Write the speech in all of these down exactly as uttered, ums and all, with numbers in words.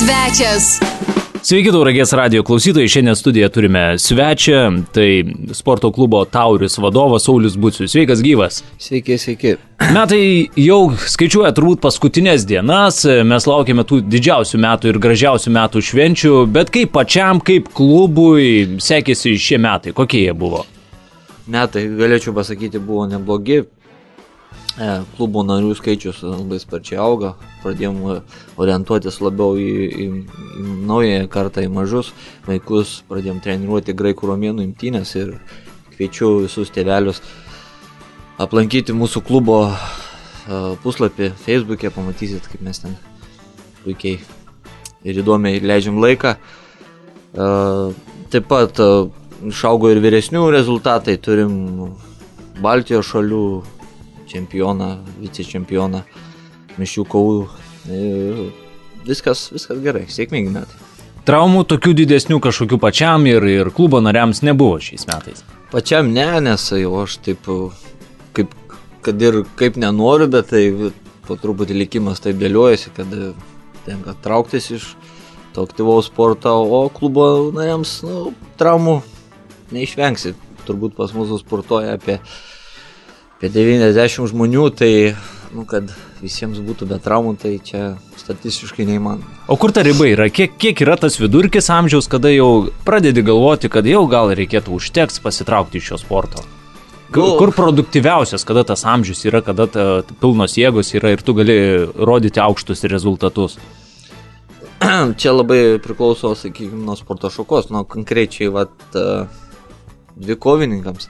Svečias. Sveiki, Tauragės radijo klausytojai, šiandien studijoje turime svečią, tai sporto klubo Tauris vadovas Saulius Bucius. Sveikas gyvas. Sveiki, sveiki. Metai jau skaičiuoja turbūt paskutinės dienas, mes laukiame tų didžiausių metų ir gražiausių metų švenčių, bet kaip pačiam, kaip klubui sekėsi šie metai, kokie jie buvo? Metai, galėčiau pasakyti, buvo neblogi. Klubo narių skaičius labai sparčiai auga, pradėjom orientuotis labiau į, į, į naują kartą, į mažus vaikus, pradėjom treniruoti graikų romėnų imtynes ir kviečiu visus tėvelius aplankyti mūsų klubo puslapį Facebook'e, pamatysit, kaip mes ten puikiai ir įdomiai leidžiam laiką. Taip pat išaugo ir vyresnių rezultatai, turim Baltijos šalių čempioną, vicečempioną, mišrių kovų. Viskas, viskas gerai, sėkmingi metai. Traumų tokių didesnių kažkokių pačiam ir, ir klubo nariams nebuvo šiais metais? Pačiam ne, nes jau aš taip, kaip, kad ir kaip nenoriu, bet tai po truputį likimas taip dėliojasi, kad tenka trauktis iš to aktyvaus sporto, o klubo nariams nu, traumų neišvengsi. Turbūt pas mūsų sportuoja apie apie devyniasdešimt žmonių, tai, nu, kad visiems būtų be traumų, tai čia statistiškai neįmanoma. O kur ta riba yra? Kiek, kiek yra tas vidurkis amžiaus, kada jau pradedi galvoti, kad jau gal reikėtų užteks pasitraukti iš šio sporto? Kur, kur produktyviausias, kada tas amžius yra, kada ta, pilnos jėgos yra ir tu gali rodyti aukštus rezultatus? Čia labai priklauso, sakykime, nuo sporto šakos, nuo konkrečiai vat, dvikovininkams.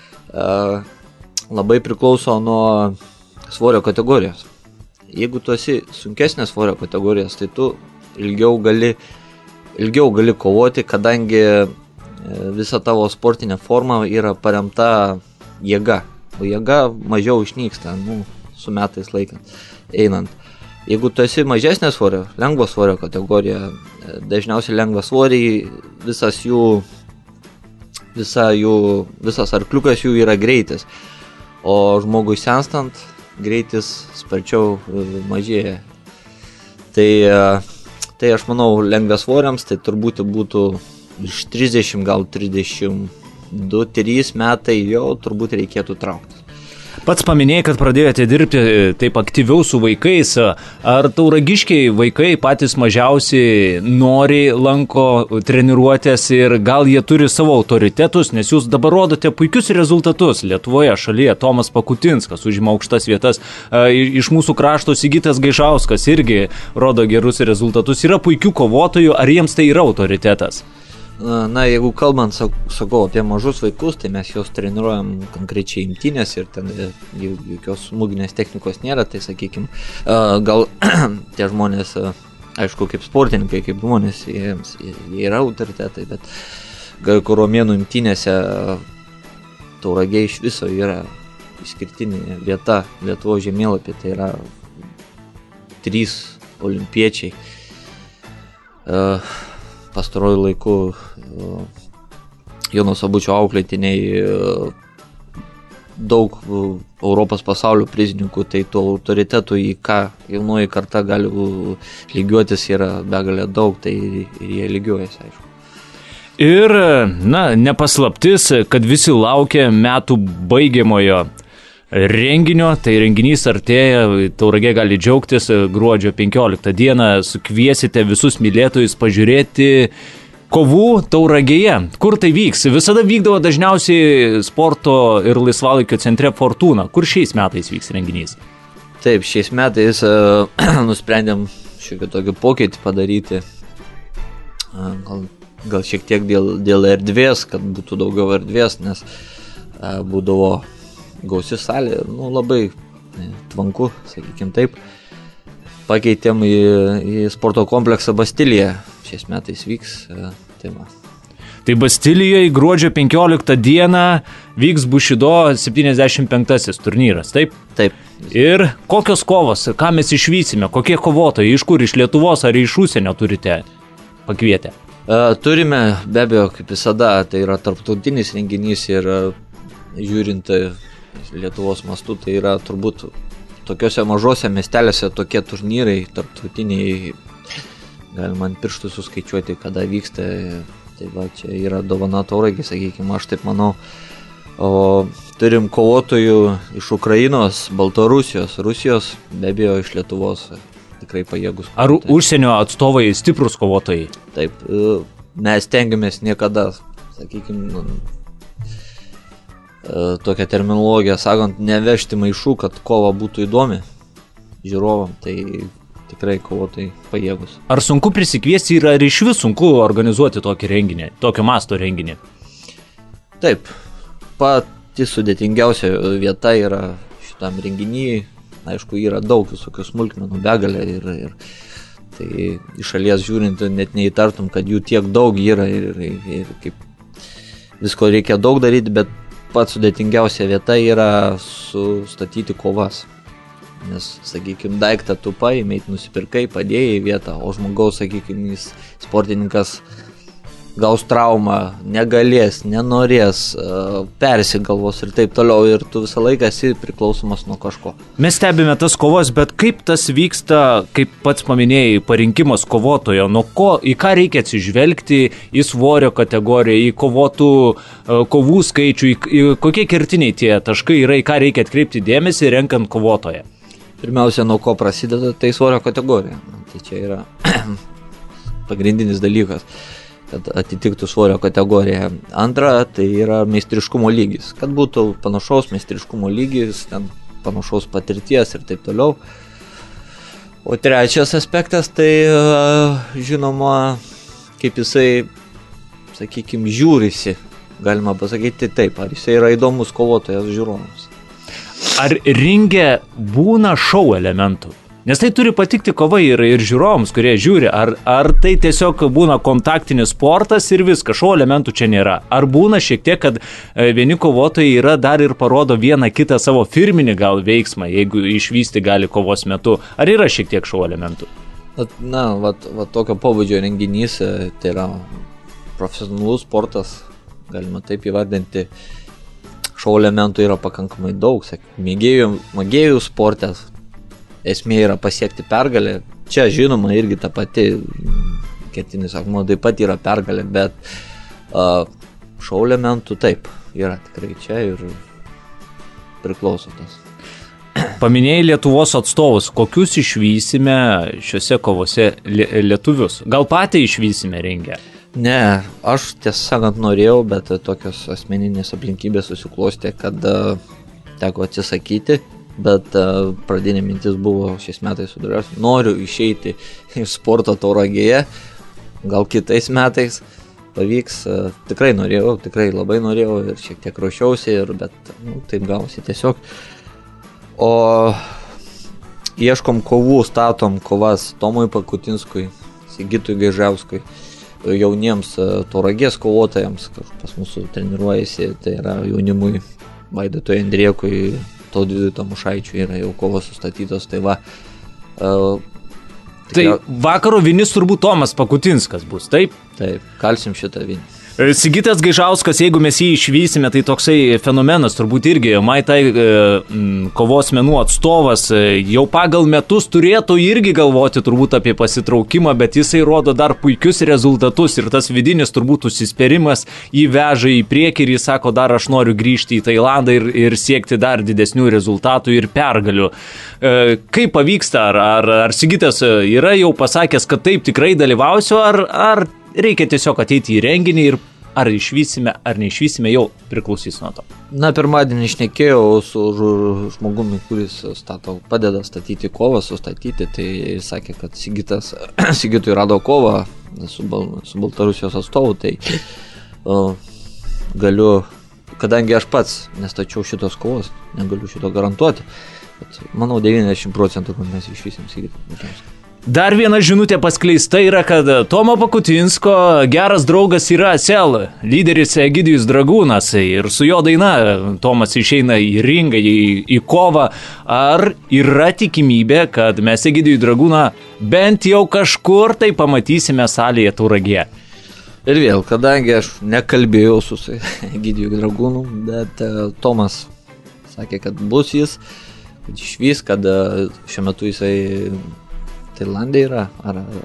Labai priklauso nuo svorio kategorijos. Jeigu tu esi sunkesnės svorio kategorijos, tai tu ilgiau gali, ilgiau gali kovoti, kadangi visa tavo sportinė forma yra paremta jėga. O jėga mažiau išnyksta, nu, su metais laikant, einant. Jeigu tu esi mažesnės svorio, lengvo svorio kategorija, dažniausiai lengvas svoriai, visas jų, visa jų, visas arkliukas jų yra greitis. O žmogui senstant, greitis sparčiau mažėja. Tai, tai aš manau, lengvasvoriams tai turbūt būtų iš trisdešimt, gal trisdešimt du trys metai jau turbūt reikėtų traukti. Pats paminėjai, kad pradėjote dirbti taip aktyviau su vaikais. Ar tauragiškiai vaikai patys mažiausiai nori lanko treniruotės ir gal jie turi savo autoritetus, nes jūs dabar rodote puikius rezultatus Lietuvoje šalyje. Tomas Pakutinskas užima aukštas vietas, iš mūsų krašto Sigitas Gaižauskas irgi rodo gerus rezultatus. Yra puikių kovotojų, ar jiems tai yra autoritetas? Na, jeigu kalbant, sakau, apie mažus vaikus, tai mes juos treniruojam konkrečiai imtynės ir ten jokios smūginės technikos nėra, tai sakykime, gal tie žmonės, aišku, kaip sportininkai, kaip žmonės, jie, jie yra autoritetai, bet graikų romėnų imtynėse Tauragė iš viso yra išskirtinė vieta Lietuvos žemėlapį, tai yra trys olimpiečiai. Pastaruoju laiku Jono Sabučio auklėtiniai, daug Europos pasaulio prizininkų, tai tų autoritetų, į ką jaunoji karta gali lygiuotis, yra begalė daug, tai ir jie lygiuojasi, aišku. Ir, na, nepaslaptis, kad visi laukia metų baigiamojo renginio, tai renginys artėja, Tauragė gali džiaugtis, gruodžio penkioliktą dieną sukviesite visus mylėtojus pažiūrėti kovų Tauragėje. Kur tai vyks? Visada vykdavo dažniausiai sporto ir laisvalaikio centre Fortuna. Kur šiais metais vyks renginys? Taip, šiais metais uh, nusprendėm šiek tiek tokį pokytį padaryti. Uh, gal, gal šiek tiek dėl, dėl erdvės, kad būtų daugiau erdvės, nes uh, būdavo gausi salė, nu, labai tvanku, sakykime taip. Pakeitėm į, į sporto kompleksą Bastilija. Šiais metais vyks tema. Tai Bastilijoje gruodžio penkioliktą dieną vyks Bushido septyniasdešimt penktasis turnyras, taip? Taip. Ir kokios kovos, ką mes išvysime, kokie kovotojai, iš kur, iš Lietuvos ar iš užsienio turite pakvietę? Uh, turime, be abejo, kaip visada, tai yra tarptautinis renginys ir uh, žiūrint Lietuvos mastu, tai yra turbūt tokiuose mažose miestelėse tokie turnyrai tarptautiniai galima ant pirštų suskaičiuoti, kada vyksta. Tai va, čia yra dovana Tauragei, sakykime, aš taip manau. O turim kovotojų iš Ukrainos, Baltarusijos, Rusijos, be abejo iš Lietuvos, tikrai pajėgus. Ar užsienio atstovai stiprus kovotojai? Taip, mes tengiamės niekada, sakykime, tokią terminologiją sakant, nevežti maišų, kad kova būtų įdomi žiūrovam, tai tikrai kovotojai pajėgus. Ar sunku prisikviesti ir ar iš vis sunku organizuoti tokį renginį, tokio masto renginį? Taip, pati sudėtingiausia vieta yra šitam renginyje. Aišku, yra daug visokių smulkmenų, begalė ir, ir tai iš šalies žiūrint net neįtartum, kad jų tiek daug yra ir, ir, ir kaip visko reikia daug daryti, bet pats sudėtingiausia vieta yra sustatyti kovas. Nes, sakykime, daiktą tu paėmei, nusipirkai, padėjai į vietą, o žmogaus, sakykime, jis sportininkas gaus traumą, negalės, nenorės, persigalvos ir taip toliau, ir tu visą laiką esi priklausomas nuo kažko. Mes stebime tas kovos, bet kaip tas vyksta, kaip pats paminėjai, parinkimas kovotojo, nuo ko, į ką reikia atsižvelgti, į svorio kategoriją, į kovotų kovų skaičių, į, į kokie kertiniai tie taškai yra, į ką reikia atkreipti dėmesį renkant kovotoją? Pirmiausia, nuo ko prasideda, tai svorio kategorija. Tai čia yra pagrindinis dalykas, kad atitiktų svorio kategoriją. Antra, tai yra meistriškumo lygis, kad būtų panašaus meistriškumo lygis, ten panašaus patirties ir taip toliau. O trečias aspektas, tai žinoma, kaip jisai, sakykime, žiūrisi, galima pasakyti taip, ar jisai yra įdomus kovotojas žiūrovams. Ar ringe būna šou elementų? Nes tai turi patikti kovai ir, ir žiūrovams, kurie žiūri. Ar, ar tai tiesiog būna kontaktinis sportas ir viskas, šou elementų čia nėra? Ar būna šiek tiek, kad vieni kovotojai yra dar ir parodo vieną kitą savo firminį gal veiksmą, jeigu išvysti gali kovos metu? Ar yra šiek tiek šou elementų? Na, va, va tokio pobūdžio renginys, tai yra profesionalus sportas, galima taip įvardinti. Šou elementų yra pakankamai daug, mėgėjų, mėgėjų sportas, esmė yra pasiekti pergalę. Čia žinoma irgi ta pati kertinis akmuo taip pat yra pergalė, bet uh, šou elementų taip yra tikrai čia ir priklauso tas. Paminėjai Lietuvos atstovus, kokius išvysime šiuose kovose lietuvius? Gal patį išvysime ringe? Ne, aš tiesą sakant norėjau, bet tokios asmeninės aplinkybės susiklostė, kad uh, teko atsisakyti, bet uh, pradinė mintis buvo šiais metais sudarius. Noriu išeiti iš sporto Tauragėje, gal kitais metais pavyks. Uh, tikrai norėjau, tikrai labai norėjau ir šiek tiek ruošiausi, ir, bet nu, taip gausi tiesiog. O ieškom kovų, statom kovas Tomui Pakutinskui, Sigitui Gaižauskui, jauniems Tauragės kovotojams, kas pas mūsų treniruojasi, tai yra jaunimui Vaidotui Andriekui, Tautvidui Tamušaičiui yra jau kovos sustatytos, tai va. Uh, tai tikra... vakaro vinis turbūt Tomas Pakutinskas bus, taip? Taip, kalsim šitą vinį. Sigitas Gaižauskas, jeigu mes jį išvysime, tai toksai fenomenas turbūt irgi, Maitai e, kovos menų atstovas, e, jau pagal metus turėtų irgi galvoti turbūt apie pasitraukimą, bet jisai rodo dar puikius rezultatus ir tas vidinis turbūt užsispėrimas jį veža į priekį ir jis sako, dar aš noriu grįžti į Tailandą ir, ir siekti dar didesnių rezultatų ir pergalių. E, kaip pavyksta, ar, ar, ar Sigitas yra jau pasakęs, kad taip tikrai dalyvausiu, ar, ar reikia tiesiog ateiti į renginį ir ar išvysime, ar neišvysime, jau priklausys nuo to. Na, pirmadienį šnekėjau su žmogumi, kuris stato, padeda statyti kovą, sustatyti, tai jis sakė, kad Sigitas, Sigitui rado kovą su, Bal, su Baltarusijos atstovu, tai o, galiu, kadangi aš pats nestačiau šitos kovos, negaliu šito garantuoti, bet manau devyniasdešimt procentų, kad mes išvysim Sigitą. Dar viena žinutė paskleista yra, kad Tomo Pakutinsko geras draugas yra Sel, lyderis Egidijus Dragūnas ir su jo daina Tomas išeina į ringą, į, į kovą. Ar yra tikimybė, kad mes Egidijų Dragūną bent jau kažkur tai pamatysime salėje Tauragėje? Ir vėl, kadangi aš nekalbėjau su Egidijų Dragūnu, bet uh, Tomas sakė, kad bus jis, kad išvys, kad uh, šiuo metu jisai Tailandė yra, ar, ar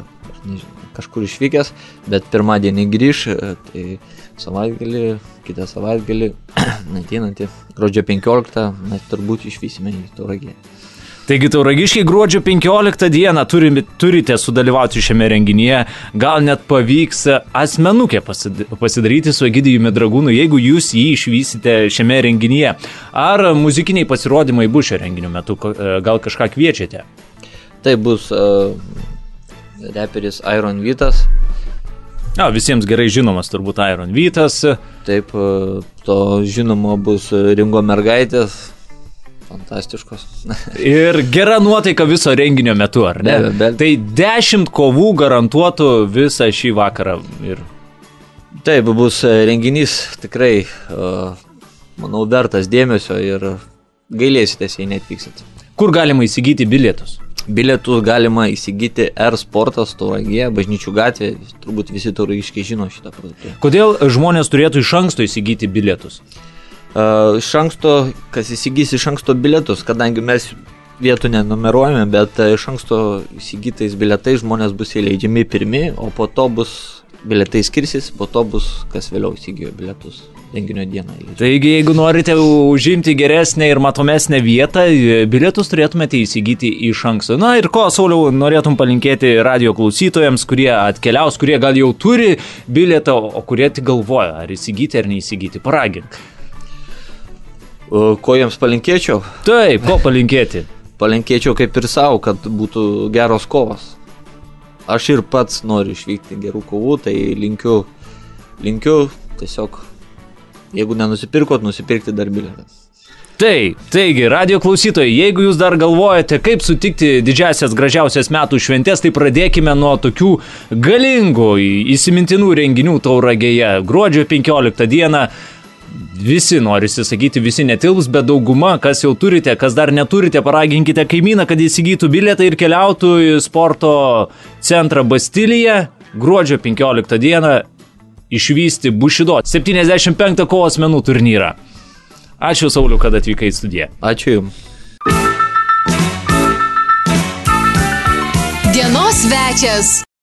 nežinau, kažkur išvykęs, bet pirmadienį grįž, tai savaitgalį, kitą savaitgalį, ateinantį gruodžio penkioliktą, mes turbūt išvysime į Tauragę. Taigi tauragiškiai gruodžio penkioliktą dieną turime, turite sudalyvauti šiame renginyje, gal net pavyks asmenukę pasidaryti su Egidijumi Dragūnu, jeigu jūs jį išvysite šiame renginyje. Ar muzikiniai pasirodymai bus šio renginio metu, gal kažką kviečiate? Tai bus uh, reperis Iron Vytas. Na, visiems gerai žinomas turbūt Iron Vytas. Taip, uh, to žinoma bus Ringo mergaitės. Fantastiškos. Ir gera nuotaika viso renginio metu, ar ne? Be, be. Tai dešimt kovų garantuotų visą šį vakarą. Ir... Taip, bus renginys tikrai, uh, manau, vertas dėmesio ir gailėsitės, jei neatvyksit. Kur galima įsigyti bilietus? Bilietus galima įsigyti R Sportas Tauragėje, Bažnyčių gatvė, turbūt visi tauragiškiai žino šitą produktą. Kodėl žmonės turėtų iš anksto įsigyti bilietus? Uh, iš anksto, kas įsigys iš anksto bilietus, kadangi mes vietų nenumeruojame, bet iš anksto įsigytais bilietais žmonės bus įleidžiami pirmi, o po to bus bilietai skirsis, po to bus kas vėliau įsigijo bilietus renginio dieną. Taigi, jeigu norite užimti geresnę ir matomesnę vietą, bilietus turėtumėte įsigyti iš anksto. Na ir ko, Sauliau, norėtum palinkėti radio klausytojams, kurie atkeliaus, kurie gal jau turi bilietą, o kurie tik galvoja, ar įsigyti ar neįsigyti. Paragink. Ko jiems palinkėčiau? Taip, ko palinkėti? Palinkėčiau kaip ir savo, kad būtų geros kovos. Aš ir pats noriu išvykti gerų kovų, tai linkiu, linkiu tiesiog, jeigu nenusipirkot, nusipirkti dar bilietą. Taip, taigi, radio klausytojai, jeigu jūs dar galvojate, kaip sutikti didžiasias gražiausias metų šventės, tai pradėkime nuo tokių galingų, įsimintinų renginių Tauragėje. Gruodžio penkioliktą dieną visi norisi sakyti, visi netilps, bet dauguma, kas jau turite, kas dar neturite, paraginkite kaimyną, kad įsigytų bilietą ir keliautų į sporto centrą Bastilyje gruodžio penkioliktą dieną išvysti Bushido septyniasdešimt penktą kovos menų turnyrą. Ačiū, Sauliau, kad atvykai į studiją. Ačiū jums. Dienos svečias.